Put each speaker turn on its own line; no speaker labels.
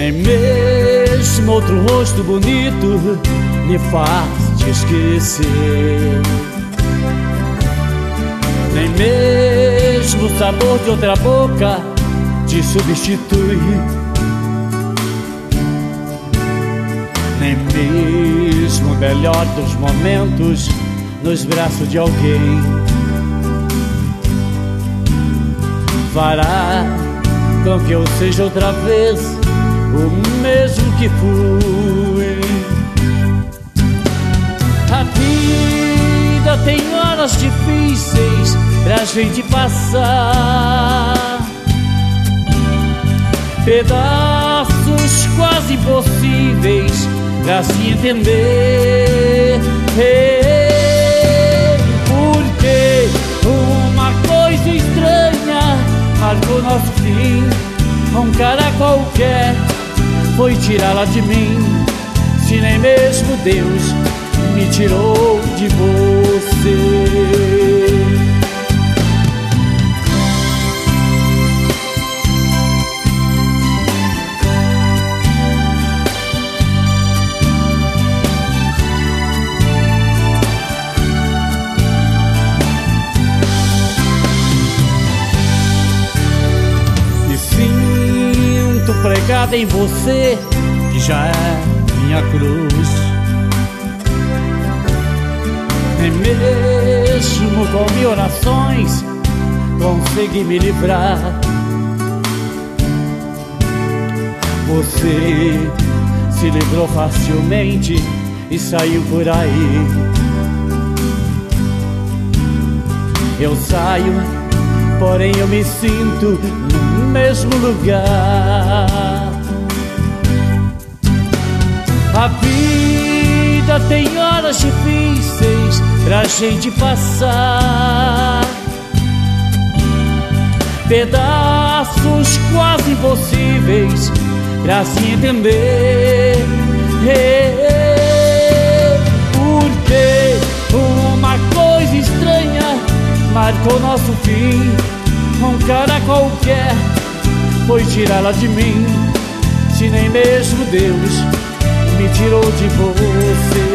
Nem mesmo outro rosto bonito me faz te esquecer. Nem mesmo o sabor de outra boca te substitui. Nem mesmo o melhor dos momentos nos braços de alguém fará com que eu seja outra vez o mesmo que fui. A vida tem horas difíceis pra gente passar, pedaços quase impossíveis pra se entender. Porque uma coisa estranha marcou nosso fim. Um cara qualquer foi tirá-la de mim. Se nem mesmo Deus me tirou de você. Pregada em você, que já é minha cruz. Nem mesmo com mil orações consegui me livrar. Você se livrou facilmente e saiu por aí. Eu saio, porém eu me sinto no mesmo lugar. A vida tem horas difíceis pra gente passar, pedaços quase impossíveis pra se entender. Porque uma coisa estranha marcou nosso fim. Um cara qualquer foi tirá-la de mim. Se nem mesmo Deus me tirou de você.